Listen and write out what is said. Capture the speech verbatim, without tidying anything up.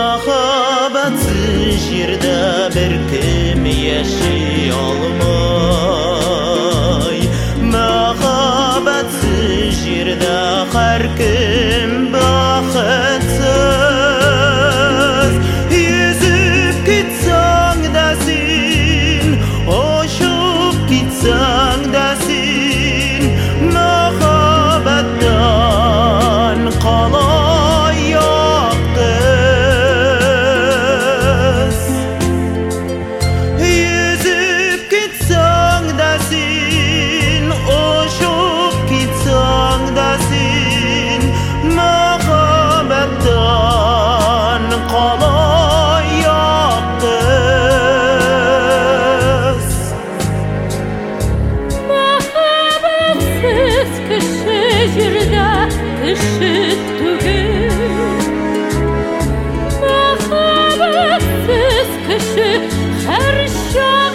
Махаббатсыз жерде бір кім яшей алмай, махаббатсыз жерде har kim бақытсыз. Yüzüp gitsang da sin, oşup gitsang da sin, mахаббаттан қалай яқтыз. Yüzüp gitsang da sin, oşup gitsang da sin, mахаббаттан қалай яқтыз. Махаббатсыз кіші жерде кіші түгел. Махаббатсыз кіші har